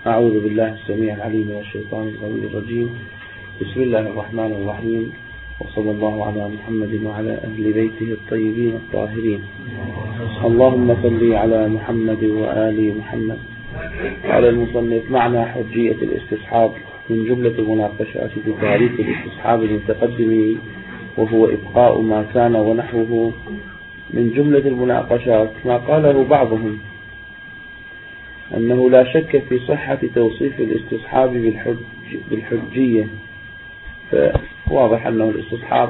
أعوذ بالله السميع العليم من الشيطان الغوي الرجيم. بسم الله الرحمن الرحيم، وصلى الله على محمد وعلى أهل بيته الطيبين الطاهرين. اللهم صل على محمد وآل محمد. قال المصنف: معنى حجية الاستصحاب من جملة المناقشات في تعريف الاستصحاب المتقدم وهو إبقاء ما كان ونحوه. من جملة المناقشات ما قاله بعضهم أنه لا شك في صحة توصيف الاستصحاب بالحجية، فواضح أنه الاستصحاب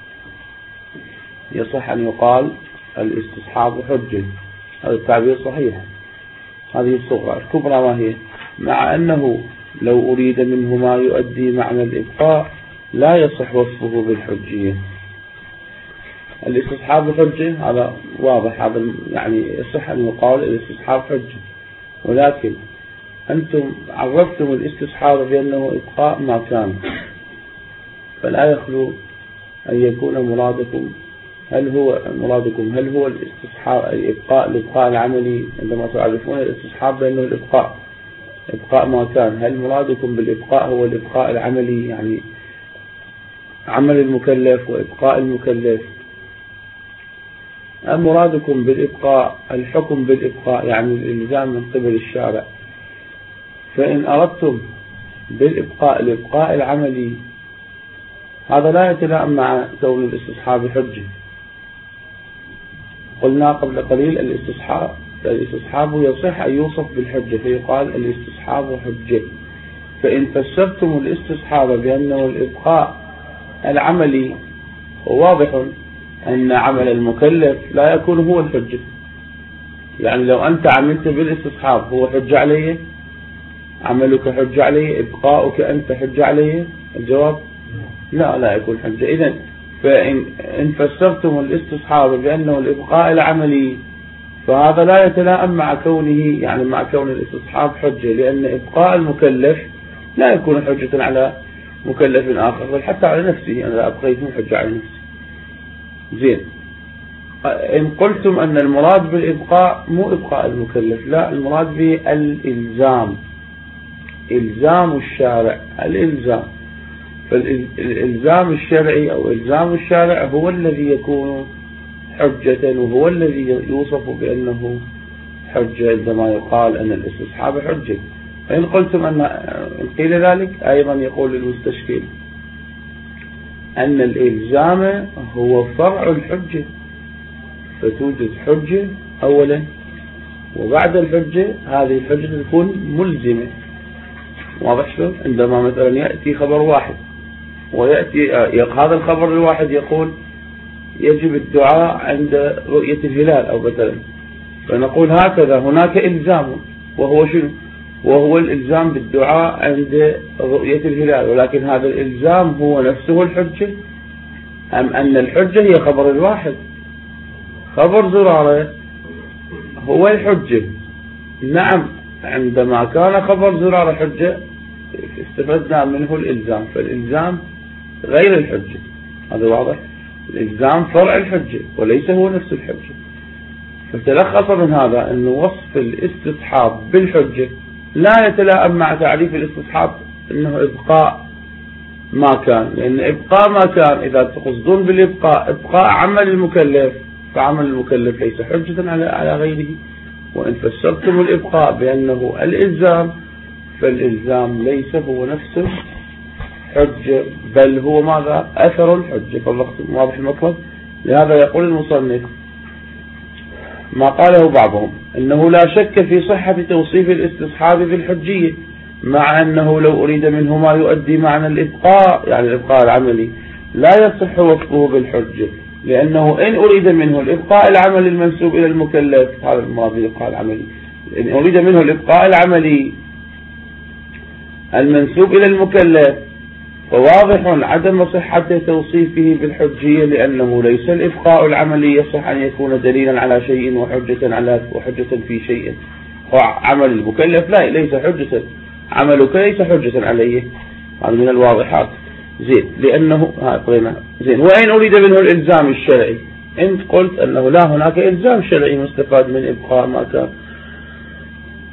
يصح أن يقال الاستصحاب حجة، هذا التعبير صحيح. هذه الصغرى. الكبرى ما هي؟ مع أنه لو أريد منه ما يؤدي معنى الإبقاء لا يصح وصفه بالحجية. الاستصحاب حجة هذا واضح، هذا يعني يصح أن يقال الاستصحاب حجة، ولكن أنتم عرفتم الاستصحاب بأنه إبقاء ما كان، فلا يخلو أن يكون مرادكم هل هو الاستصحاب الإبقاء العملي. عندما تعرفون الاستصحاب بأنه إبقاء ما كان، هل مرادكم بالإبقاء هو الإبقاء العملي، يعني عمل المكلف وإبقاء المكلف، أم مرادكم بالإبقاء الحكم بالإبقاء، يعني الإلزام من قبل الشارع؟ فإن أردتم بالإبقاء الإبقاء العملي هذا لا يتلائم مع كون الاستصحاب حجة. قلنا قبل قليل الاستصحاب يصح أن يوصف بالحجة، فيقال الاستصحاب حجة. فإن فسرتم الاستصحاب بأنه الإبقاء العملي، واضح أن عمل المكلف لا يكون هو الحجة. يعني لو أنت عملت بالاستصحاب هو حجة عليه، عملك حجة عليه، إبقاؤك أنت حجة عليه؟ الجواب لا يكون حجة. إذن فإن فسرتم الاستصحاب بأنه الإبقاء العملي فهذا لا يتلائم مع كونه، يعني مع كون الاستصحاب حجة، لأن إبقاء المكلف لا يكون حجة على مكلف آخر، بل حتى على نفسه. أنا لا أبقيت حجة على نفسي. زين، إن قلتم أن المراد بالإبقاء مو إبقاء المكلف، لا، المراد بالإلزام، إلزام الشارع، الإلزام. فالإلزام الشرعي أو إلزام الشارع هو الذي يكون حجة، وهو الذي يوصف بأنه حجة عندما يقال أن الاستصحاب حجة. فإن قلتم إن قيل ذلك، أيضا يقول المستشكل أن الإلزام هو فرع الحجة، فتوجد حجة أولا، وبعد الحجة هذه الحجة تكون ملزمة. واضح شلون؟ عندما مثلا يأتي خبر واحد ويأتي هذا الخبر الواحد يقول يجب الدعاء عند رؤية الهلال أو مثلا، فنقول هكذا هناك إلزام، وهو شنو؟ وهو الإلزام بالدعاء عند رؤية الهلال، ولكن هذا الإلزام هو نفسه الحجة، أم أن الحجة هي خبر الواحد؟ خبر زرارة هو الحجة. نعم، عندما كان خبر زرارة حجة استفدنا منه الإلزام، فالإلزام غير الحجة. هذا واضح؟ الإلزام فرع الحجة وليس هو نفس الحجة. فتلخص من هذا أن وصف الاستصحاب بالحجة لا يتلائم مع تعريف الاستصحاب أنه إبقاء ما كان، لأن إبقاء ما كان إذا تقصدون بالإبقاء إبقاء عمل المكلف، فعمل المكلف ليس حجة على غيره. وإن فسرتم الإبقاء بأنه الإلزام، فالإلزام ليس هو نفسه حجة، بل هو ماذا؟ أثر الحجة. واضح المطلب؟ لهذا يقول المصنف ما قاله بعضهم أنه لا شك في صحة توصيف الاستصحاب بالحجية، مع أنه لو أريد منه ما يؤدي معنى الإبقاء، يعني الإبقاء العملي، لا يصح وصفه بالحجة، لأنه إن أريد منه الإبقاء العملي المنسوب إلى المكلف، هذا المراد بالإبقاء العملي، إن أريد منه الإبقاء العملي المنسوب إلى المكلف فواضح عدم صحة توصيفه بالحجية، لأنه ليس الإبقاء العملي يصح أن يكون دليلا على شيء وحجة في شيء. وعمل المكلف ليس حجة، عملك ليس حجة عليه، هذا من الواضحات. زين، لأنه زين. وإن أريد منه الإلزام الشرعي، أنت قلت أنه لا، هناك إلزام شرعي مستفاد من إبقاء ما كان،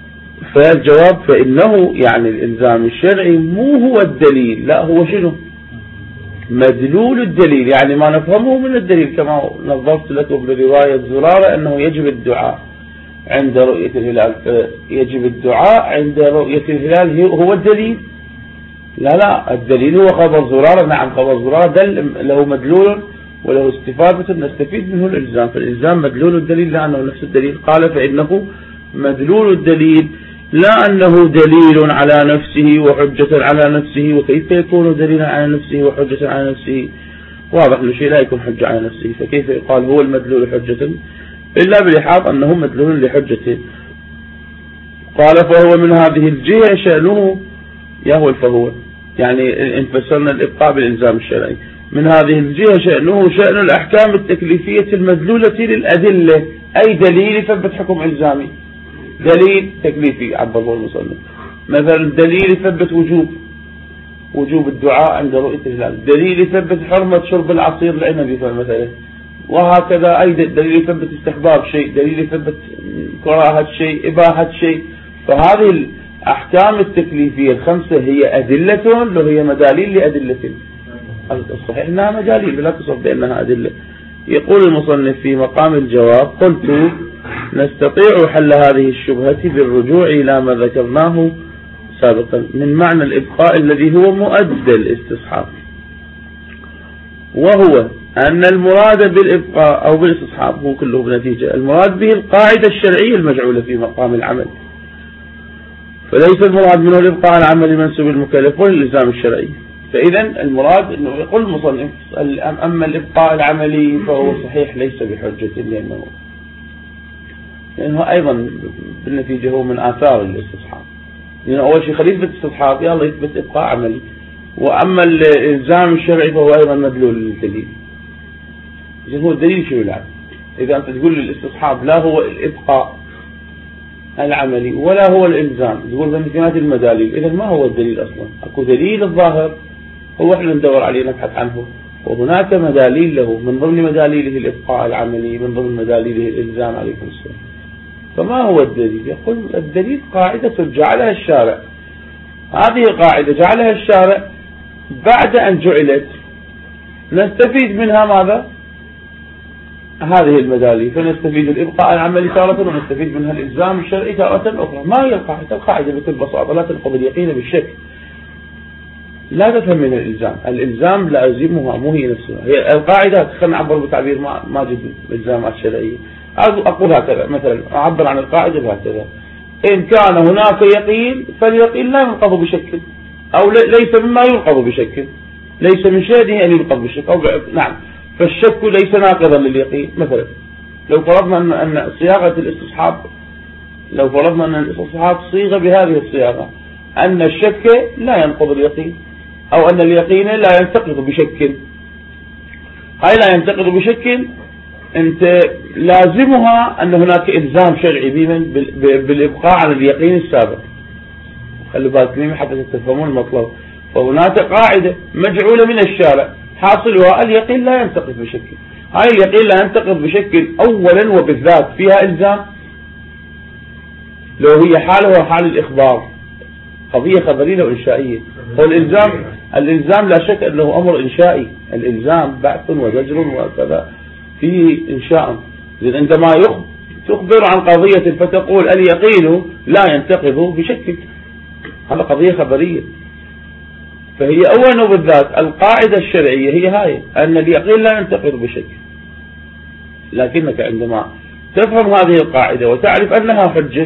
فالجواب فإنه يعني الإلزام الشرعي مو هو الدليل، لا هو شنو؟ مدلول الدليل، يعني ما نفهمه من الدليل. كما نظرت لكم برواية زرارة أنه يجب الدعاء عند رؤية الهلال، يجب الدعاء عند رؤية الهلال هو الدليل؟ لا الدليل هو خبر زرارة. نعم خبر زرارة دل له مدلول وله استفادة نستفيد منه الإلزام، فالإلزام مدلول الدليل لأنه نفس الدليل. قال فإنه مدلول الدليل لا أنه دليل على نفسه وحجة على نفسه. وكيف يكون دليلا على نفسه وحجة على نفسه؟ واضح أنه شيء لا يكون حجة على نفسه، فكيف يقال هو المدلول حجة إلا بالإحاط أنه مدلول لحجته. قال فهو من هذه الجهة شأنه يهوى فهو، يعني إن فسرنا الإبقاء بالإلزام الشرعي، من هذه الجهة شأنه شأن الأحكام التكليفية المدلولة للأدلة، أي دليل يثبت حكم إلزامي، دليل تكليفي عبره المصنف. مثلا دليل يثبت وجوب الدعاء عند رؤية الهلال، دليل يثبت حرمة شرب العصير العنبي مثلا، وهكذا. أي دليل يثبت استحباب شيء، دليل يثبت كراهة شيء، إباحة شيء. فهذه الأحكام التكليفية الخمسة هي أدلة لو هي مداليل لأدلة. الصحيح أنها مداليل لا تصف بأنها أدلة. يقول المصنف في مقام الجواب: قلت نستطيع حل هذه الشبهة بالرجوع إلى ما ذكرناه سابقا من معنى الإبقاء الذي هو مؤدى الاستصحاب، وهو أن المراد بالإبقاء أو بالاستصحاب هو كله بنتيجة المراد به القاعدة الشرعية المجعولة في مقام العمل، فليس المراد منه الإبقاء العملي منسوب المكلف والإلزام الشرعي. فإذا المراد أنه يقول المصنف أما الإبقاء العملي فهو صحيح ليس بحجة، لأنه أيضا بالنتيجة هو من آثار الاستصحاب، لأنه أول شيء خليفة الاستصحاب يلا يثبت إبقاء عملي. وأما الإلزام الشرعي فهو أيضا مدلول للدليل. إذن هو الدليل شنو العمل؟ إذا أنت تقول الاستصحاب لا هو الإبقاء العملي ولا هو الإلزام، تقول ذنبيات المداليل، إذن ما هو الدليل أصلا؟ أكو دليل الظاهر هو احنا ندور عليه نبحث عنه، وهناك مداليل له، من ضمن مداليله الإبقاء العملي، من ضمن مداليله الإلزام عليكم السلام. فما هو الدليل؟ يقول الدليل قاعدة جعلها الشارع، هذه قاعدة جعلها الشارع بعد أن جعلت نستفيد منها ماذا؟ هذه المداليل، فنستفيد الإبقاء العملي تارة ونستفيد منها الإلزام الشرعي تارة أخرى. ما هي القاعدة؟ القاعدة بكل بساطة لا تنقض اليقين بالشك. لا تفهم من الإلزام لازمها مو هي نفسها، هي القاعدة. خلينا نعبر بتعبير ماجد الإلزامات الشرعية، أقول هكذا مثلا، أعبر عن القاعدة بهكذا: إن كان هناك يقين فاليقين لا ينقض بشك، أو ليس مما ينقض بشك، ليس من شأنه أن ينقض بشك، أو نعم، فالشك ليس ناقضا لليقين. مثلا لو فرضنا أن صياغة الاستصحاب، لو فرضنا أن الاستصحاب صيغة بهذه الصياغة، أن الشك لا ينقض اليقين، أو أن اليقين لا ينتقض بشك، هاي لا ينتقض بشك أنت لازمها أن هناك إلزام شرعي بالإبقاء على اليقين السابق. خلوا بالكم حتى تفهمون المطلب. فهناك قاعدة مجعولة من الشارع حاصلها اليقين لا ينتقض بشكل، هاي اليقين لا ينتقض بشكل أولا وبالذات فيها إلزام، لو هي حالها حال الإخبار، قضية خبرية وإنشائية. الإلزام لا شك أنه أمر إنشائي، الإلزام بعث وزجر وكذا فيه إنشاء. عندما تخبر عن قضية فتقول اليقين لا ينتقض بشكل، هذا قضية خبرية. فهي أولا وبالذات القاعدة الشرعية هي هاي، أن اليقين لا ينتقض بشكل. لكنك عندما تفهم هذه القاعدة وتعرف أنها حجة،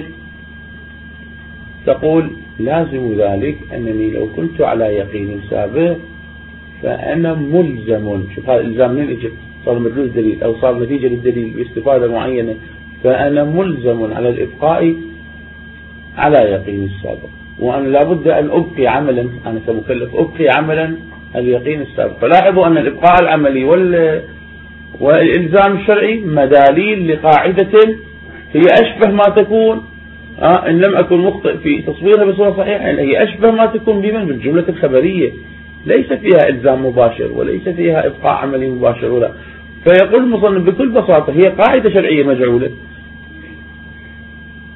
تقول لازم ذلك أنني لو كنت على يقين سابق فأنا ملزم. شوف هذا الإلزام من الإجابة، صار مدلول الدليل أو صار نتيجة للدليل باستفادة معينة، فأنا ملزم على الإبقاء على يقين السابق، وأنا لابد أن أبقي عملا، أنا كمكلف أبقي عملا اليقين السابق. فلاحظوا أن الإبقاء العملي والإلزام الشرعي مداليل لقاعدة هي أشبه ما تكون، إن لم أكن مخطئ في تصويرها بصورة صحيحة، هي أشبه ما تكون بالجملة الخبرية، ليس فيها إلزام مباشر وليس فيها إبقاء عملي مباشر ولا. فيقول المصنف بكل بساطة هي قاعدة شرعية مجعولة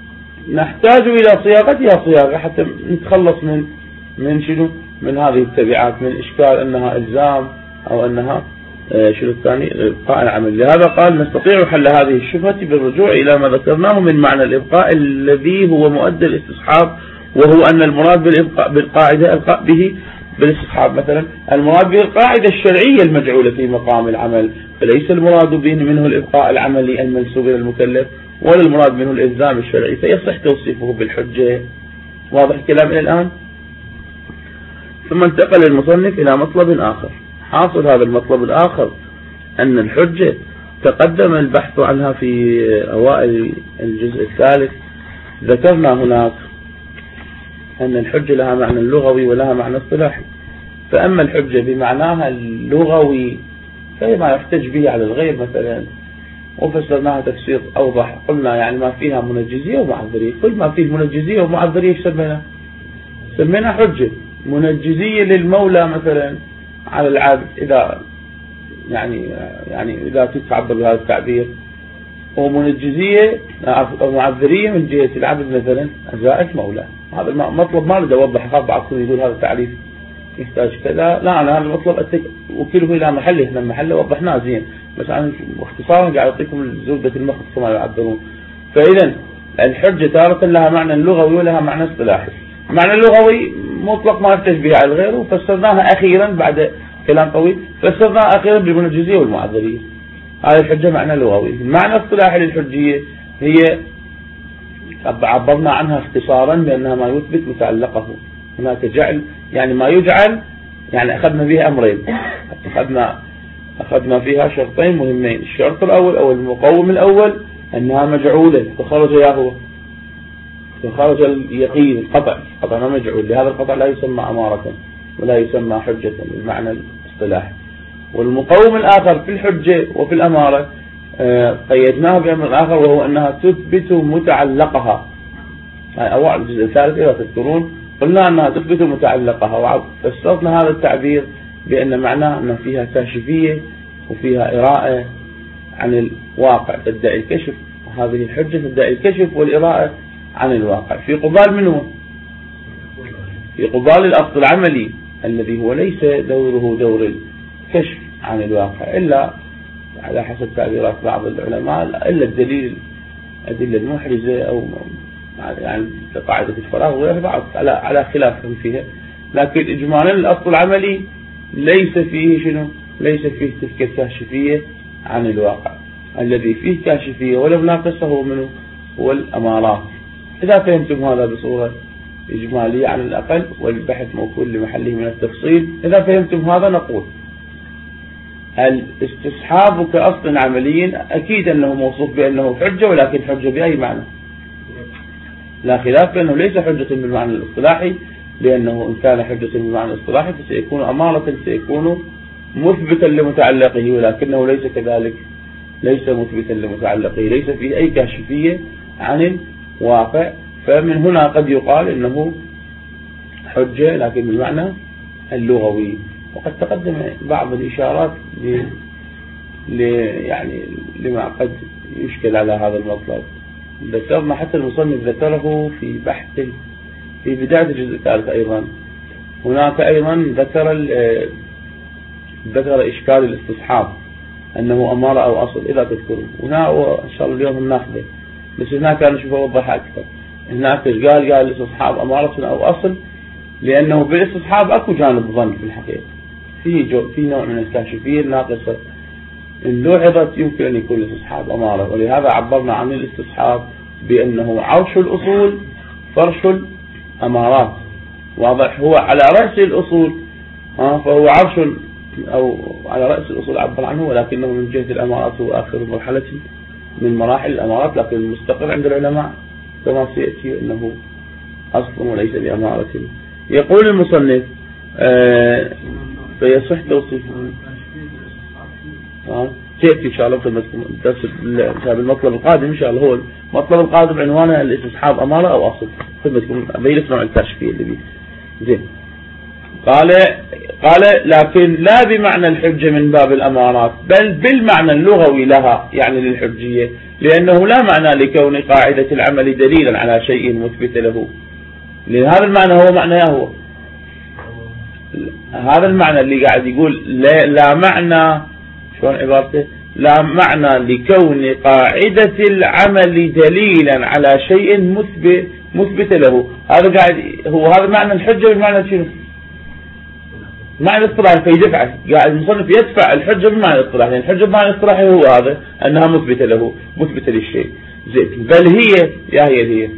نحتاج إلى صياغتها صياغة حتى نتخلص من شنو، من هذه التبعات، من إشكال أنها إلزام أو أنها شنو الثاني إبقاء العمل. لهذا قال نستطيع حل هذه الشبهة بالرجوع إلى ما ذكرناه من معنى الإبقاء الذي هو مؤدى الاستصحاب، وهو أن المراد بالقاعدة القاء به بالاستصحاب مثلا المراد به القاعدة الشرعية المجعولة في مقام العمل، فليس المراد به منه الإبقاء العملي المنسوب إلى المكلف، ولا المراد منه الإلزام الشرعي، فيصح توصيفه بالحجة. واضح الكلام إلى الآن؟ ثم انتقل المصنف إلى مطلب آخر. حاصل هذا المطلب الآخر أن الحجة تقدم البحث عنها في أوائل الجزء الثالث. ذكرنا هناك أن الحجة لها معنى لغوي ولها معنى اصطلاحي. فأما الحجة بمعناها اللغوي فهي ما يحتج به على الغير مثلا، وفسرناها تفسير أوضح. قلنا يعني ما فيها منجزية ومعذرية. كل ما فيه منجزية ومعذرية سمينا حجة. منجزية للمولى مثلا على العبد إذا يعني إذا تتعبر بهذا التعبير، ومنجزية أو معذرية من جهة العبد مثلا أجزاء المولى. هذا مطلب ما بدي أوضح، أخاف بعضكم يقول هذا التعريف يحتاج كذا. لا، أنا هذا المطلب وكله إلى محله. إحنا المحل وضحناه زين، بس أنا باختصارا قاعد أعطيكم زبدة المختص كما يعبرون. فإذا الحجة تارة لها معنى لغوي ولها معنى اصطلاحي. معنى اللغوي مطلق ما يحتج به على الغير، وفسرناها أخيرا بعد كلام طويل، فسرناها أخيرا بالمنجزية والمعذرية. هذه الحجة معنى لغوي. المعنى الاصطلاحي للحجية هي عبرنا عنها اختصارا بأنها ما يثبت متعلقه. هناك جعل يعني ما يجعل، يعني أخذنا فيها أمرين، أخذنا فيها شرطين مهمين. الشرط الأول أو المقوم الأول أنها مجعولة، فخرج ياهو، فخرج اليقين القطع ما مجعول. لهذا القطع لا يسمى أمارة ولا يسمى حجة بالمعنى الاصطلاحي. والمقوم الآخر في الحجة وفي الأمارة قيدناه بأمر آخر، وهو أنها تثبت متعلقها. أوائل الجزء الثالث إذا تذكرون قلنا أنها تثبت متعلقها، وفسرنا هذا التعبير بأن معناه أن فيها كاشفية وفيها إراءة عن الواقع، تدعي الكشف. وهذه الحجة تدعي الكشف والإراءة عن الواقع في قبال منه، في قبال الأصل العملي الذي هو ليس دوره دور الكشف عن الواقع، إلا على حسب تعبيرات بعض العلماء إلا الدليل الأدلة المحرزة أو يعني قاعدة الفراغ وغيرها، بعض على خلافهم فيها. لكن إجمالا الأصل العملي ليس فيه ليس فيه تلك الكاشفية عن الواقع. الذي فيه كاشفية ولو ناقصه منه هو الأمارات. إذا فهمتم هذا بصورة إجمالية على الأقل، والبحث موكول لمحله من التفصيل، إذا فهمتم هذا نقول الاستصحاب كأصل عملي أكيد أنه موصوف بأنه حجة، ولكن حجة بأي معنى؟ لا خلاف بأنه ليس حجة بالمعنى الاصطلاحي، لأنه إن كان حجة بالمعنى الاصطلاحي فسيكون أمارة، سيكون مثبتا لمتعلقه، ولكنه ليس كذلك، ليس مثبتا لمتعلقه، ليس فيه أي كاشفية عن الواقع. فمن هنا قد يقال إنه حجة لكن بالمعنى اللغوي. وقد تقدم بعض الإشارات يعني لما قد يشكل على هذا المطلب. ذكرنا حتى المصنف ذكره في بحث في بداية الجزء الثالث. أيضا هناك أيضا ذكر إشكال الاستصحاب أنه أمارة أو أصل إذا تذكرون. هنا وإن شاء الله اليوم ناخذه، بس هناك أنا أشوفه وضح أكثر. هناك قال الاستصحاب أمارة أو أصل، لأنه بالاستصحاب أكو جانب ظن في الحقيقة، في نوع من الكاشفية الناقصة إن لوحظت يمكن أن يكون الاستصحاب أمارة. ولهذا عبرنا عن الاستصحاب بأنه عرش الأصول فرش الأمارات. واضح؟ هو على رأس الأصول فهو عرش، أو على رأس الأصول عبر عنه، ولكنه من جهة الأمارات هو آخر مرحلة من مراحل الأمارات، لكن المستقر عند العلماء كما سيأتي أنه أصل وليس بأمارة. يقول المصنف فيصح توصيفه سيأتي إن شاء الله في المطلب القادم إن شاء الله. هو المطلب القادم عنوانه الاستصحاب أمارة أو أصل، خدمتكم بيلف نوع الكاشفية اللي بيه زين. قال لكن لا بمعنى الحجة من باب الأمارات، بل بالمعنى اللغوي لها، يعني للحجية، لأنه لا معنى لكون قاعدة العمل دليلا على شيء مثبت له، لأن هذا المعنى هو معناه هو هذا المعنى اللي قاعد يقول لا معنى، شلون عبارته؟ لا معنى لكون قاعدة العمل دليلا على شيء مثبت له. هذا قاعد هو هذا معنى الحجة بالمعنى شنو؟ معنى الاصطلاحي، فيدفعه قاعد المصنف يدفع الحجة بالمعنى الاصطلاحي، يعني الحجة بالمعنى الاصطلاحي هو هذا أنها مثبتة له، مثبتة للشيء. زين، بل هي يا هي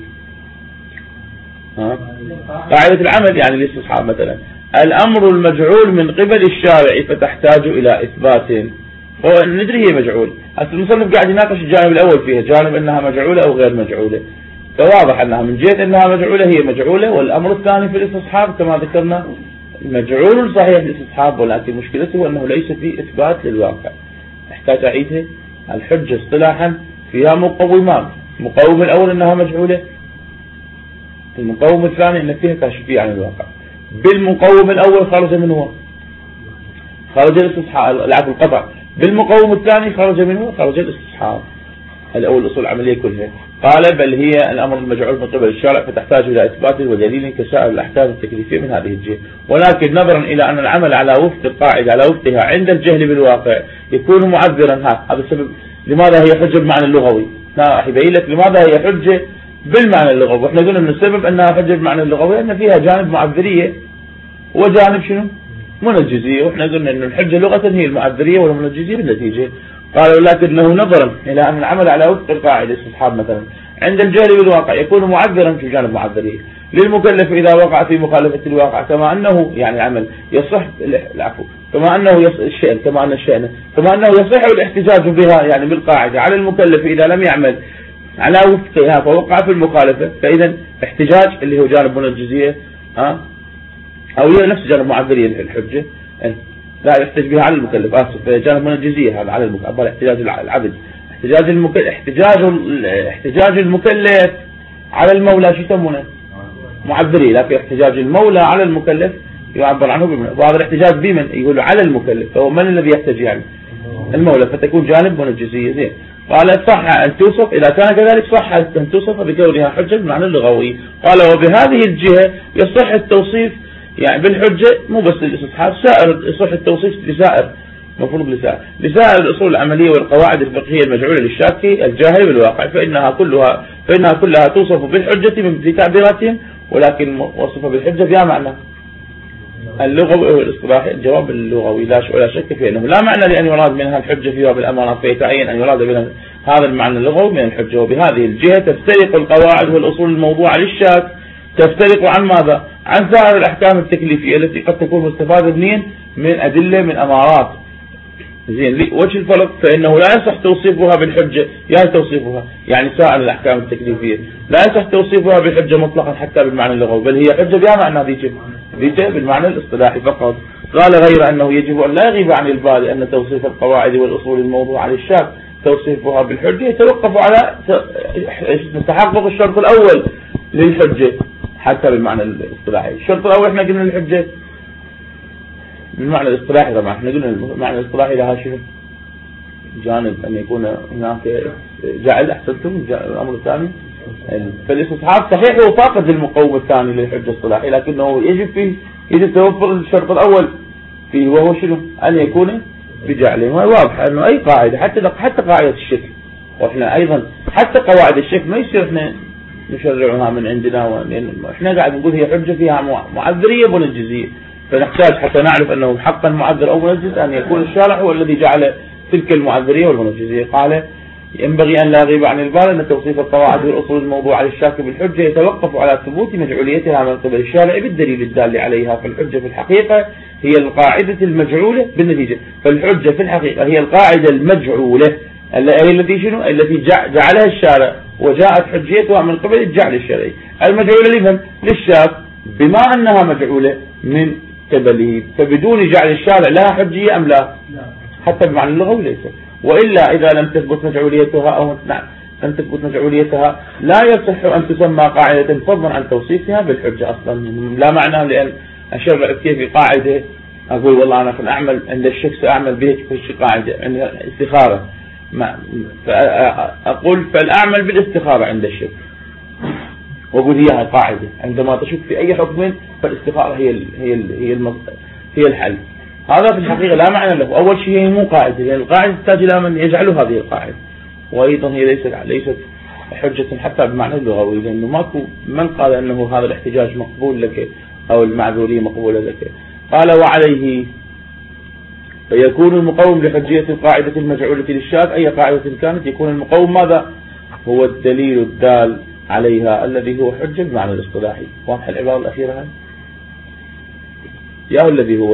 قاعدة العمل يعني الاستصحاب مثلا الأمر المجعول من قبل الشارع فتحتاج إلى إثبات، وندري هي مجعول. المصنف قاعد يناقش الجانب الأول فيها، جانب أنها مجعولة أو غير مجعولة، فواضح أنها من جهة أنها مجعولة هي مجعولة. والأمر الثاني في الاستصحاب كما ذكرنا مجعول صحيح الاستصحاب، ولكن مشكلته أنه ليس فيه إثبات للواقع. احتاج أعيدها. الحجة اصطلاحا فيها مقومات، المقوم الأول أنها مجعولة، المقوم الثاني أن فيها كاشفية عن الواقع. بالمقوم الأول خرج منه خرج الاستصحاب، العفو القطع. بالمقوم الثاني خرج منه خرج الاستصحاب. الأول الأصول العملية كلها. قال بل هي الأمر المجعول من قبل الشارع فتحتاج إلى إثبات ودليل كسائر الأحكام التكليفية من هذه الجهة، ولكن نظرا إلى أن العمل على وفق القاعدة على وفقها عند الجهل بالواقع يكون معذرا. هذا السبب لماذا هي حجة بالمعنى اللغوي. راح يبين لك لماذا هي حجة بالمعنى اللغوي. واحنا قلنا من السبب أنها حجة بالمعنى اللغوي أن فيها جانب معذرية وجانب شنو؟ منجزية. واحنا قلنا أن الحجة لغة هي المعذرية والمنجزية بالنتيجة. قالوا لكنه نظرا إلى أن العمل على وفق القاعدة الاستصحاب مثلا عند الجهل بالواقع يكون معذرا في جانب معذرية للمكلف إذا وقع في مخالفة الواقع، كما أنه يعني العمل يصح العفو كما أنه الشأن كما أن الشأن كما أنه يصح الاحتجاج بها يعني بالقاعدة على المكلف إذا لم يعمل على وفقها فوقع في المخالفة. فإذا احتجاج اللي هو جانب منجزية أو هي نفس جانب معذرية الحجة لا يحتج بها على المكلف. جانب منجزية هذا على المكلف. احتجاج العبد احتجاج المكلف على المولى شو يسمونه؟ معذرية. لكن احتجاج المولى على المكلف يعبر عنه بمن، وهذا الاحتجاج بمن؟ يقول على المكلف، فهو من الذي يحتج يعني؟ المولى، فتكون جانب منجزية. زين. قال صح أن توصف إذا كان كذلك صح أن توصف بكونها حجة بمعنى اللغوي. قال وبهذه الجهة يصح التوصيف يعني بالحجة مو بس للاستصحاب، سائر يصح التوصيف لسائر مفروض لسائر الأصول العملية والقواعد الفقهية المجعولة للشاكي الجاهل بالواقع، فإنها كلها توصف بالحجة في تعبيراتهم، ولكن وصف بالحجة فيها معنى اللغوي والاصطلاحي. الجواب اللغوي لا شك فيه أنه لا معنى لأن يراد منها الحجة في باب الأمانة، فيتعين أن يراد منها هذا المعنى اللغوي من الحجة. وبهذه الجهة تفترق القواعد والأصول الموضوعة للشاك، تفترق عن ماذا؟ عن سائر الأحكام التكليفية التي قد تكون مستفادة من أدلة من أمارات. زين، وجه الفرق فإنه لا يصح توصيفها بالحجة، يعني توصيفها يعني سائر الأحكام التكليفية لا يصح توصيفها بالحجة مطلقا حتى بالمعنى اللغوي، بل هي حجة بها معنى ذيك بالمعنى الاصطلاحي فقط. قال غير أنه يجب أن لا يغيب عن البال أن توصيف القواعد والأصول الموضوعة للشاك توصيفها بالحجة يتوقف على تحقق الشرط الأول للحجة حتى بالمعنى الاصطلاحي. الشرط الأول احنا قلنا الحجة بالمعنى الاصطلاحي، طبعا احنا قلنا المعنى الاصطلاحي لها شنو؟ جانب أن يكون هناك جعل. أحسنتم. الأمر الثاني فالاستصحاب صحيح هو فاقد المقوم الثاني للحجة الاصطلاحي، لكنه يجب توفر الشرط الأول فيه وهو شنو؟ أن يكون بجعله. واضح أنه أي قاعدة حتى قاعدة الشكل، وإحنا أيضا حتى قواعد الشكل ما يصير إحنا نشرعها من عندنا، إحنا قاعد نقول هي حجة فيها معذرية منجزية، فنحتاج حتى نعرف أنه حقا معذر أو منجز أن يكون الشارع هو الذي جعل تلك المعذرية والمنجزية. قال ينبغي أن لا يغيب عن البال أن توصيف القواعد والأصول الموضوعة للشاك بالحجة يتوقف على ثبوت مجعوليتها من قبل الشارع بالدليل الدال عليها. فالحجة في الحقيقة هي القاعدة المجعولة بالنتيجة، فالحجة في الحقيقة هي القاعدة المجعولة التي جعلها الشارع وجاءت حجيتها من قبل الجعل الشرعي. المجعولة لمن؟ للشاك، بما أنها مجعولة من قبله، فبدون جعل الشارع لها حجية أم لا؟ حتى بمعنى اللغوي ليس. وإلا إذا لم تثبت مجعوليتها لم تثبت مجعوليتها لا يصح أن تسمى قاعدة فضلا عن توصيفها بالحجة أصلا. لا معنى، لأن أشرع كيف قاعدة أقول والله أنا أعمل عند الشخص أعمل به في قاعدة عند استخارة، فأقول فالأعمل بالاستخارة عند الشك، وأقول هي قاعدة عندما تشك في أي حكم فالاستخارة هي الحل. هذا في الحقيقة لا معنى له. أول شيء هي مو قاعدة، لأن القاعدة تحتاج إلى من يجعل هذه القاعدة، وأيضا هي ليست حجة حتى بمعنى اللغوي، لأنه ماكو من قال أنه هذا الاحتجاج مقبول لك أو المعذورية مقبولة لك. قال وعليه فيكون المقوم لحجية القاعدة المجعولة للشاذ أي قاعدة كانت، يكون المقوم ماذا؟ هو الدليل الدال عليها الذي هو حجة بمعنى الاصطلاحي. واضح العبارة الأخيرة هاي؟ يا الذي هو.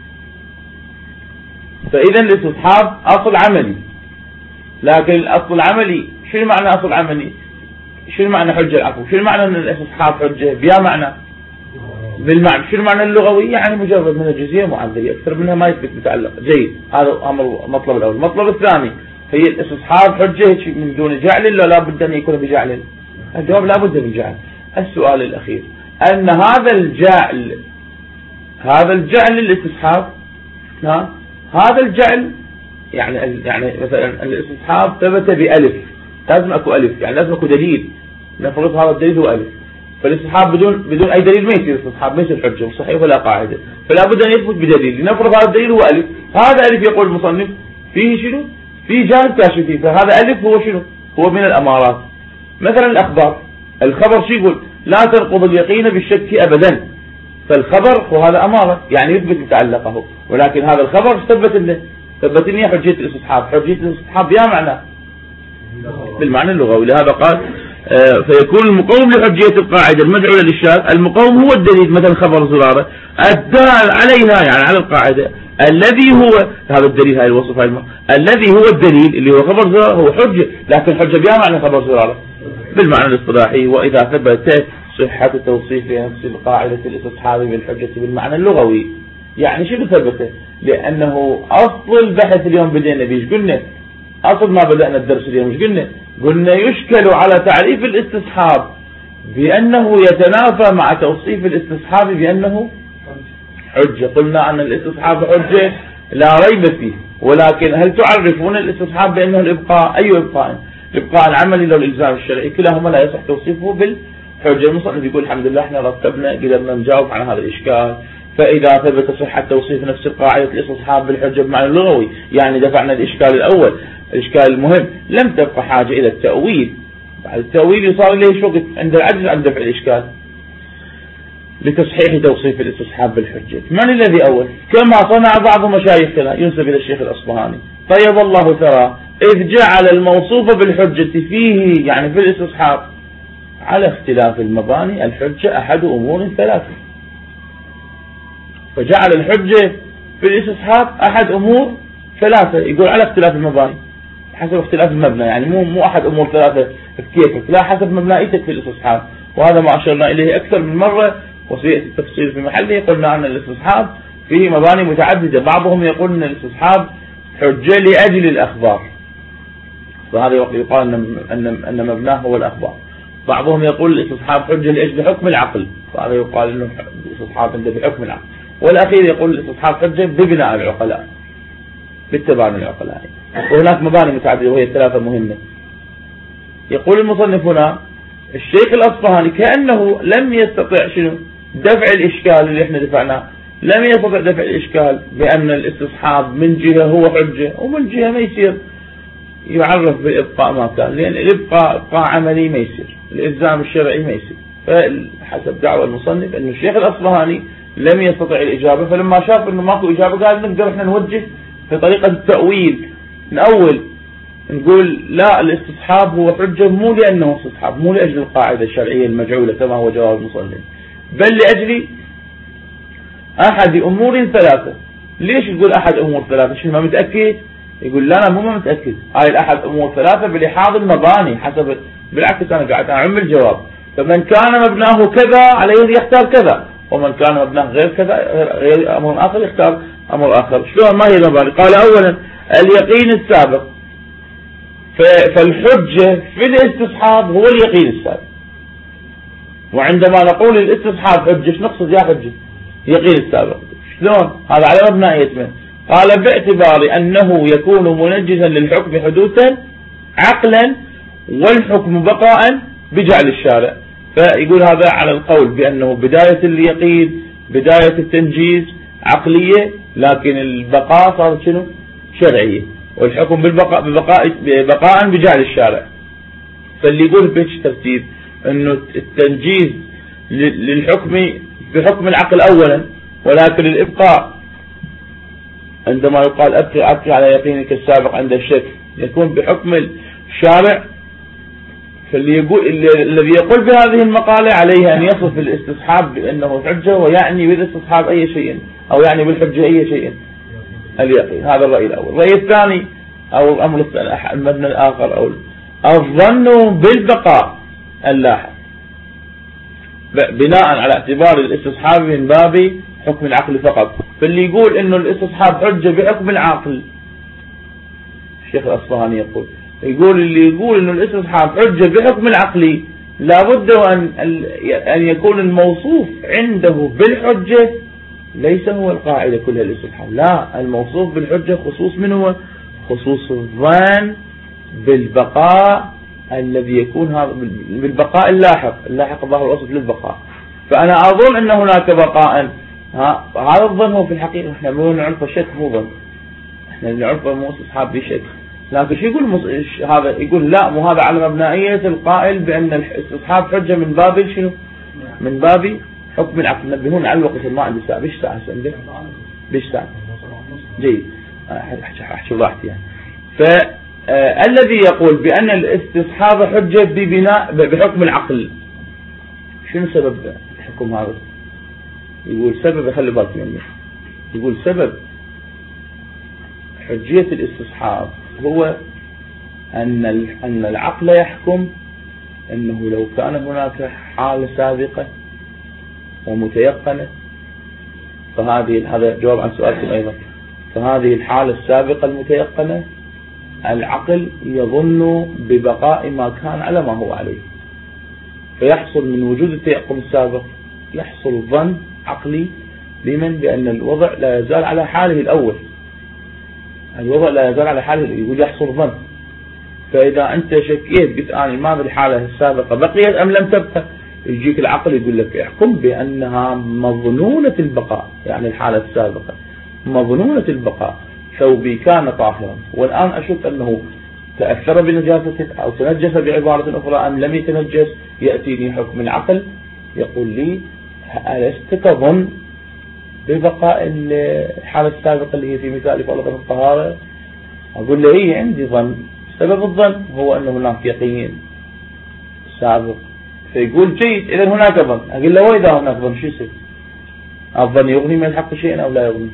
فإذا الاستصحاب أصل عملي، لكن الأصل العملي شنو معنى أصل عملي؟ شنو معنى حجة العفو؟ شنو معنى أن الاستصحاب حجة؟ بيا معنى بالمعنى. شنو معنى اللغوي؟ يعني مجرد من الجزئية معذرية، أكثر منها ما يثبت متعلق. جيد، هذا أمر مطلب الأول. المطلب الثاني هي الاستصحاب حجة من دون جعل ولا لا بد أن يكون بجعل؟ الجواب لا بد من جعل. السؤال الأخير أن هذا الجعل الاستصحاب، هذا الجعل يعني مثلا الاستصحاب ثبت بألف، لازم أكو ألف، يعني لازم أكو دليل، نفرض هذا الدليل هو ألف. فالاستصحاب بدون أي دليل ما يصير استصحاب، ما يصير حجة صحيح ولا قاعدة، فلا بد أن يثبت بدليل. نفرض هذا الدليل هو ألف، هذا ألف يقول المصنف فيه شنو؟ فيه جانب كاشفي، فهذا ألف هو شنو؟ هو من الأمارات. مثلا الأخبار، الخبر شو يقول؟ لا تنقض اليقين بالشك أبدا، فالخبر هو هذا أمارة يعني يثبت متعلقه، ولكن هذا الخبر ثبت لي حجية الاستصحاب. حجية الاستصحاب يا معنى بالمعنى اللغوي. لهذا قال فيكون المقوم لحجية القاعدة المجعولة للشاذ، المقوم هو الدليل، مثلا خبر زرارة الدال عليها يعني على القاعدة، الذي هو هذا الدليل، هاي الوصف، الذي هو الدليل اللي هو خبر زرارة هو حجة، لكن حجة بها معنى خبر زرارة بالمعنى الاصطلاحي. وإذا ثبت صحة توصيف نفس القاعدة الاستصحاب بالحجة بالمعنى اللغوي، يعني شو ثبته؟ لأنه أصل البحث اليوم بدينا بيش قلنا، أصل ما بدأنا الدرس اليوم ايش قلنا يشكل على تعريف الاستصحاب بأنه يتنافى مع توصيف الاستصحاب بأنه حجة. قلنا أن الاستصحاب حجة لا ريب فيه، ولكن هل تعرفون الاستصحاب بأنه الإبقاء؟ أي إبقاء؟ الإبقاء العملي لو الإلزام الشرعي، كلاهما لا يصح توصيفه بالحجة. المصنف يقول الحمد لله احنا رتبنا قدرنا نجاوب عن هذا الإشكال. فإذا ثبت صحة توصيف نفس القاعدة الاستصحاب بالحجة بمعنى اللغوي، يعني دفعنا الإشكال الأول، الإشكال المهم، لم تبقى حاجة إلى التأويل. بعد التأويل يصار إليه وقت عند العجز عن دفع الإشكال لتصحيح توصيف الاستصحاب بالحجة. من الذي أول؟ كما صنع بعض مشايخنا، ينسب إلى الشيخ الأصبهاني طيب الله ثرى، إذ جعل الموصوف بالحجة فيه يعني في الاستصحاب على اختلاف المباني الحجة أحد أمور ثلاثة. فجعل الحجة في الاستصحاب أحد أمور ثلاثة، يقول على اختلاف المباني حسب اختلاف المبنى، يعني مو أحد أمور ثلاثة كيفك، لا حسب مبنائيتك في الاستصحاب. وهذا ما أشرنا إليه أكثر من مرة وسيأتي التفصيل في محله. قلنا أن الاستصحاب فيه مباني متعددة، بعضهم يقول أن الاستصحاب حجة لأجل الأخبار، فهذا يقال أن مبناه هو الأخبار. بعضهم يقول الاستصحاب حجة لأجل حكم العقل، فهذا يقال أنه الاستصحاب عنده بحكم العقل. والأخير يقول الاستصحاب حجة ببناء العقلاء، بالتبان العقلاء. وهناك مباني متعددة وهي ثلاثة مهمة. يقول المصنف هنا الشيخ الأصبهاني كأنه لم يستطع شنو دفع الإشكال اللي احنا دفعناه، لم يستطع دفع الإشكال بأن الاستصحاب من جهة هو حجة ومن جهة ما يصير يعرف بالإبقاء ما كان، لأن الإبقاء إبقاء عملي ما يصير، الإلزام الشرعي ما يصير. فحسب دعوة المصنف أن الشيخ الأصبهاني لم يستطع الإجابة، فلما شاف أنه ماكو إجابة قال نقدر احنا نوجه في طريقة التأويل، نأول نقول لا الاستصحاب هو حجة مو لأنه استصحاب، مو لأجل القاعدة الشرعية المجعولة كما هو جواب المصنف، بل لأجل أحد أمور ثلاثة. ليش تقول أحد أمور ثلاثة؟ شنو ما متأكد؟ يقول لا أنا مو متأكد، هاي الأحد أمور ثلاثة بلحاظ المباني حسب، بالعكس أنا قاعد أعم الجواب. فمن كان مبناه كذا عليه يختار كذا، ومن كان مبناه غير كذا غير أمر آخر يختار أمر آخر. شلون؟ ما هي المباني؟ قال أولا اليقين السابق، فالحجة في الاستصحاب هو اليقين السابق. وعندما نقول الاستصحاب حجة نقصد يا حجة يقين السابق. شلون؟ هذا على مبنائية من؟ قال باعتبار أنه يكون منجزا للحكم حدوثا عقلا والحكم بقاء بجعل الشارع. فيقول هذا على القول بأنه بداية اليقين بداية التنجيز عقلية، لكن البقاء صار شنو؟ شرعية، والحكم بقاء بجعل الشارع. فاللي يقول بهيك ترتيب أنه التنجيز للحكم بحكم العقل أولا، ولكن الإبقاء عندما يقال أبقي على يقينك السابق عند الشك يكون بحكم الشارع. فاللي يقول الذي يقول بهذه المقالة عليه أن يصف الاستصحاب بأنه حجة، ويعني بالاستصحاب أي شيء، أو يعني بالحجة أي شيء اليقين. هذا الرأي الأول. الرأي الثاني أو الأمر المبنى الآخر أو الظن بالبقاء اللاحق بناء على اعتبار الاستصحاب من باب حكم العقل فقط. فاللي يقول انه الاستصحاب حجة بحكم العقل، الشيخ الأصفهاني يقول اللي يقول انه الاستصحاب حجة بحكم العقل لابد أن يكون الموصوف عنده بالحجة ليس هو القاعدة كلها الاستصحاب، لا، الموصوف بالحجة خصوص من هو؟ خصوص الظن بالبقاء الذي يكون هذا بالبقاء اللاحق ظاهر الوصف للبقاء. فأنا أظن أن هناك بقاء، هذا الظن هو في الحقيقة احنا مو نعرفه شك، مو ظن، احنا نعرفه مو استصحاب بشك. لكن شو يقول هذا؟ يقول لا، مو هذا على مبنائية القائل بأن الاستصحاب حجة من باب شنو؟ من باب حكم العقل. نبهون على الوقت، ما عندي ساعة. بيش ساعة عندك؟ بيش ساعة؟ جيد، أحكي براحتي يعني. فالذي يقول بأن الاستصحاب حجة بحكم العقل، شنو سبب الحكم هذا؟ يقول سبب، خلي بالك منه، يقول سبب حجية الاستصحاب هو أن العقل يحكم أنه لو كان هناك حالة سابقة ومتيقنة، هذا جواب عن سؤالكم أيضا، فهذه الحالة السابقة المتيقنة العقل يظن ببقاء ما كان على ما هو عليه، فيحصل من وجود التيقن السابق يحصل ظن عقلي بمن؟ بأن الوضع لا يزال على حاله الأول، الوضع لا يزال على حاله، يقول يحصل ظن. فإذا أنت شكيت قلت أنا ما الحالة السابقة بقيت أم لم تبقى، يجيك العقل يقول لك احكم بأنها مظنونة البقاء، يعني الحالة السابقة مظنونة البقاء، ثوبي كان طاهرا والآن أشك أنه تأثر بنجاسته أو تنجس بعبارة أخرى أم لم يتنجس، يأتيني حكم العقل يقول لي ألست تظن ببقاء الحالة السابقة اللي هي في مثال فرض الطهارة؟ أقول له إيه عندي ظن. سبب الظن هو أن هناك يقين سابق. فيقول جيد، إذا هناك ظن. أقول له وإذا هناك ظن شو يصير؟ الظن يغني من الحق شيئا أو لا يغني؟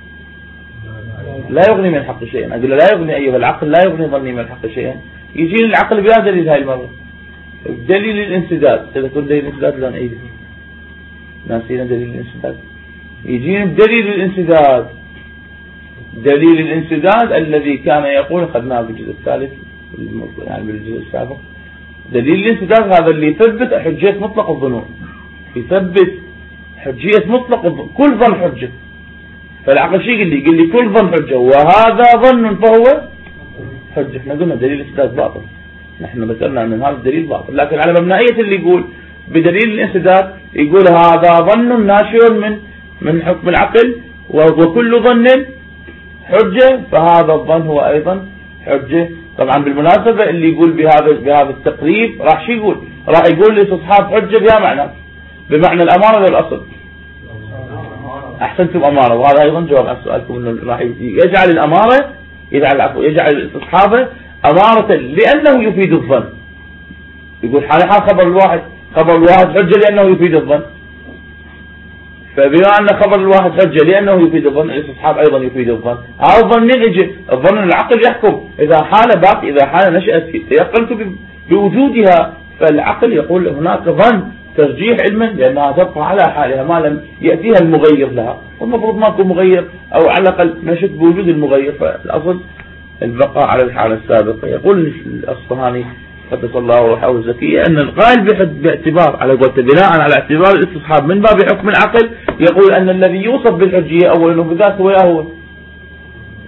لا يغني من الحق شيئا. أقول له لا يغني أيها العقل، لا يغني ظني من الحق شيئا. يجيني العقل بلا دليل هاي المرة، دليل الانسداد. تذكر دليل الانسداد؟ لا نعيده، ناسينا دليل الانسداد. يجيني بدليل الانسداد، دليل الانسداد الذي كان يقول أخذناه بالجزء الثالث يعني بالجزء السابق. دليل الانسداد هذا اللي يثبت حجية مطلق الظنون، يثبت حجية مطلق الظن، كل ظن حجة. فالعقل شيء يقول لي كل ظن حجة وهذا ظن فهو حجة. احنا قلنا دليل الانسداد باطل، نحن ذكرنا أن هذا الدليل باطل، لكن على مبنائية اللي يقول بدليل الانسداد يقول هذا ظن ناشئ من حكم العقل وكل ظن حجة، فهذا الظن هو أيضا حجة. طبعا بالمناسبة اللي يقول بهذا التقريب راح شو يقول؟ راح يقول لاستصحاب حجة بها معنى، بمعنى الأمارة للأصل. أحسنتم، أمارة. وهذا أيضا جواب عن سؤالكم أنه راح يجعل الأمارة يجعل الاستصحابة أمارة لأنه يفيد الظن. يقول حال خبر الواحد حجة لأنه يفيد الظن، فبما أن خبر الواحد حجة لأنه يفيد الظن الاستصحاب أيضا يفيد الظن. هذا الظن يجي الظن العقل يحكم إذا حالة باقي، إذا حالة نشأت تيقنت بوجودها، فالعقل يقول هناك ظن ترجيح علما لأنها تبقى على حالها ما لم يأتيها المغير لها، والمفروض ما يكون مغير أو على الأقل نشك بوجود المغير، فالأصل البقاء على الحالة السابقة. يقول الأصفهاني قدس الله روحه الزكية أن القائل باعتبار على قولته بناء على اعتبار الاستصحاب من باب حكم العقل يقول أن الذي يوصف بالحجية أولا بذاته هو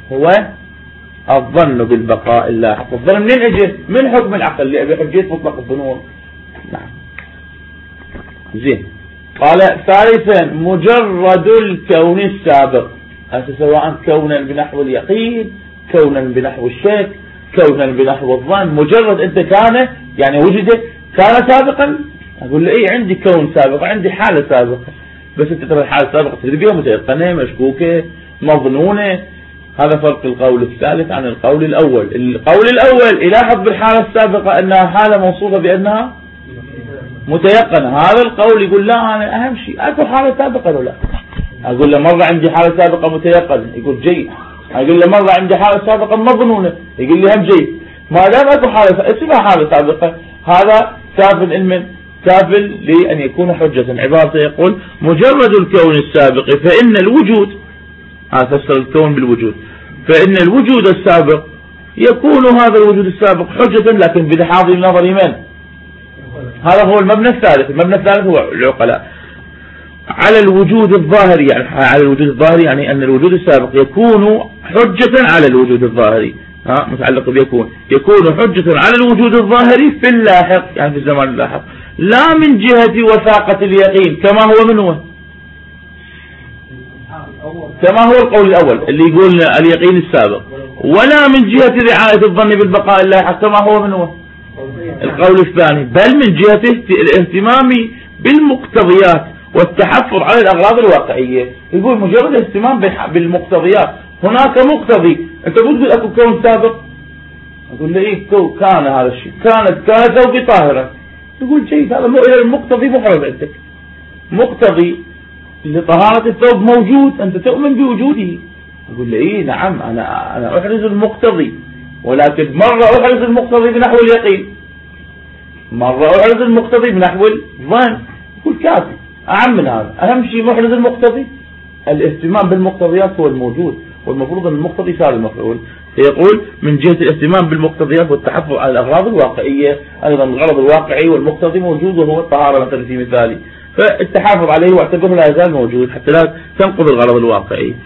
هو الظن بالبقاء اللاحق. الظن منين اجى؟ من حكم العقل بحجية مطلق الظنون. نعم زين. قال ثالثا مجرد الكون السابق، سواء كونا بنحو اليقين، كونا بنحو الشك، كونا بنحو الظن، مجرد انت كان يعني وجد كان سابقا، اقول له ايه عندي كون سابق، عندي حالة سابقة، بس انت ترى الحالة السابقة تدري بها متيقنة مشكوكة مظنونة. هذا فرق القول الثالث عن القول الأول. القول الأول يلاحظ بالحالة السابقة أنها حالة موصوفة بأنها متيقنة، هذا القول يقول لا أنا أهم شيء أكو حالة سابقة ولا لا. أقول له مرة عندي حالة سابقة متيقنة، يقول جيد. أقول له مرة عندي حالة سابقة مظنونة، يقول لي هم جيد. ما دام أكو حالة اسمها حالة سابقة، هذا كافل لأن يكون حجة. عبارة يقول مجرد الكون السابق فإن الوجود، فسر الكون بالوجود، فإن الوجود السابق يكون هذا الوجود السابق حجة، لكن بلحاظ النظر من؟ هذا هو المبنى الثالث. المبنى الثالث هو العقلاء على الوجود الظاهري، يعني على الوجود الظاهري يعني أن الوجود السابق يكون حجة على الوجود الظاهري، متعلق يكون حجة على الوجود الظاهري في اللاحق، يعني في الزمان اللاحق، لا من جهة وثاقة اليقين كما هو منه، كما هو القول الأول اللي يقول اليقين السابق، ولا من جهة رعاية الظن بالبقاء اللاحق كما هو منه القول الثاني، بل من جهة الاهتمام بالمقتضيات والتحفظ على الأغراض الواقعية. يقول مجرد الاهتمام بالمقتضيات، هناك مقتضي، انت تقول اكو كون سابق، اقول له ايه كان هذا الشيء، كان ثوبي طاهرا، تقول جيد، هذا المقتضي محرم عندك، مقتضي لطهارة الثوب موجود، انت تؤمن بوجوده. اقول له ايه نعم انا احرز المقتضي، ولكن مرة احرز المقتضي بنحو اليقين، مرة احرز المقتضي بنحو الظن، يقول كافي اعم من هذا. اهم شيء محرز المقتضي، الاهتمام بالمقتضيات هو الموجود، والمفروض ان المقتضي صار المفعول. يقول من جهة الاهتمام بالمقتضيات والتحفظ على الأغراض الواقعية، أيضا الغرض الواقعي والمقتضي موجود وهو الطهارة مثلا في مثالي، فالتحافظ عليه واعتبره لا يزال موجود حتى لا تنقض الغرض الواقعي.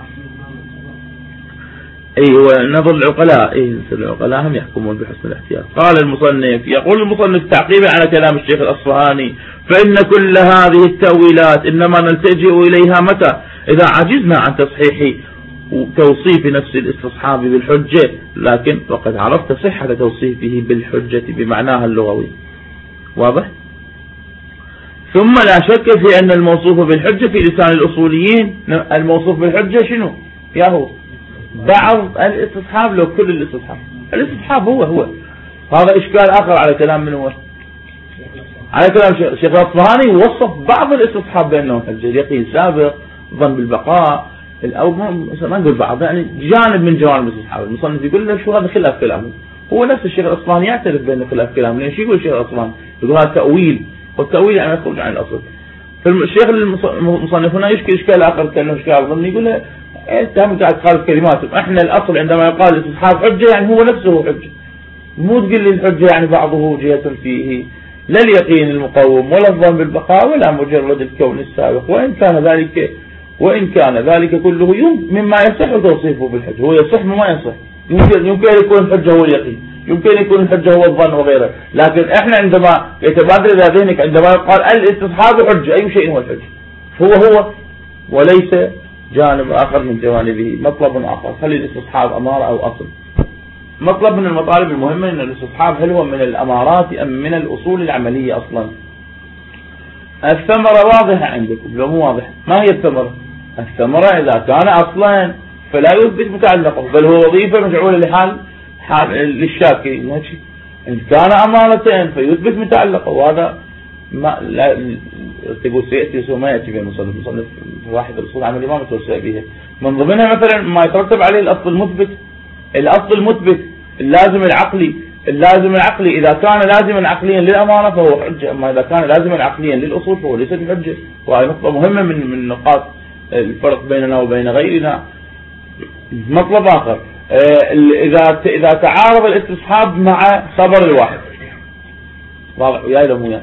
هو نظر العقلاء، العقلاء هم يحكمون بحسن الاحتياط. قال المصنف، يقول المصنف تعقيبا على كلام الشيخ الأصفهاني، فإن كل هذه التأويلات إنما نلتجئ إليها متى؟ إذا عجزنا عن تصحيح توصيف نفس الاستصحاب بالحجة، لكن وقد عرفت صحة توصيفه بالحجة بمعناها اللغوي، واضح؟ ثم لا شك في أن الموصوف بالحجة في لسان الأصوليين، الموصوف بالحجة شنو؟ ياهو بعض الاستصحاب لو كل الاستصحاب، الاستصحاب هو هذا إشكال آخر على كلام من هو؟ على كلام الشيخ الأصفهاني، وصف بعض الاستصحاب بأنه حجة، اليقين سابق، ظن بالبقاء، أو ما نقول بعض، يعني جانب من جوانب الاستصحاب. المصنف يقول له شو هذا خلاف كلامه، هو نفس الشيخ الأصفهاني يعترف بأنه خلاف كلامه، لأن شو يقول الشيخ الأصفهاني؟ يقول هذا تأويل، والتأويل يعني يخرج عن الأصل. فالشيخ المصنف هنا يشكل إشكال آخر كأنه إشكال ظني، يقول له أنت هم قاعد تخالف كلماتهم، إحنا الأصل عندما يقال الاستصحاب حجة يعني هو نفسه حجة، مو تقول لي الحجة يعني بعضه جهة فيه، لا اليقين المقوم ولا الظن بالبقاء ولا مجرد الكون السابق، وإن كان ذلك كله مما يصح توصيفه بالحجة، هو يصح وما يصح، يمكن يكون الحجة هو اليقين، يمكن يكون الحجة هو الظن وغيره، لكن احنا عندما يتبادر إلى ذهنك عندما يقال الاستصحاب حجة، أي شيء هو الحجة، هو وليس جانب آخر من جوانبه، مطلب آخر. هل الاستصحاب أمارة أو أصل؟ مطلب من المطالب المهمة أن الاستصحاب هل هو من الأمارات أم من الأصول العملية أصلا؟ الثمرة واضحة عندكم لو مو واضح؟ ما هي الثمرة؟ الثمرة إذا كان أصلا فلا يثبت متعلقه، بل هو وظيفة مجعولة لحال للشاكي، إن كان أمارة فيثبت متعلقه، وهذا ما لا تقول سيأتي وما يأتي به المصنف واحد الأصول العملية ما متوسع بها، من ضمنها مثلا ما يترتب عليه الأصل المثبت اللازم العقلي، إذا كان لازما عقليا للأمانة فهو حجة، أما إذا كان لازما عقليا للأصول فهو ليس بحجة. وهذه نقطة مهمة من نقاط الفرق بيننا وبين غيرنا. مطلب آخر، إذا تعارض الاستصحاب مع خبر الواحد، واضح وياي لو مو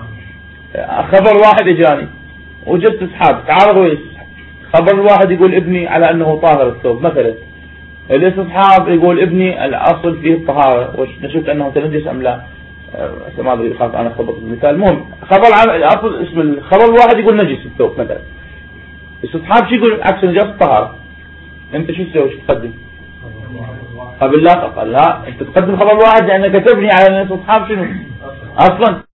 خبر واحد إجاني وجدت استصحاب، تعارض ويستصحاب، خبر الواحد يقول ابني على أنه طاهر الثوب مثلا، الاستصحاب يقول ابني الأصل فيه الطهارة، نشوف أنه تنجس أم لا، ما أدري خاف أنا خبط المثال. المهم خبر الأصل اسم الخبر الواحد يقول نجس الثوب مثلا، الاستصحاب شو يقول عكس نجاس الطهارة. أنت شو تسوي؟ شو تقدم؟ قبل لا تقل لا، أنت تقدم خبر واحد لأنك تبني على الاستصحاب شنو أصلا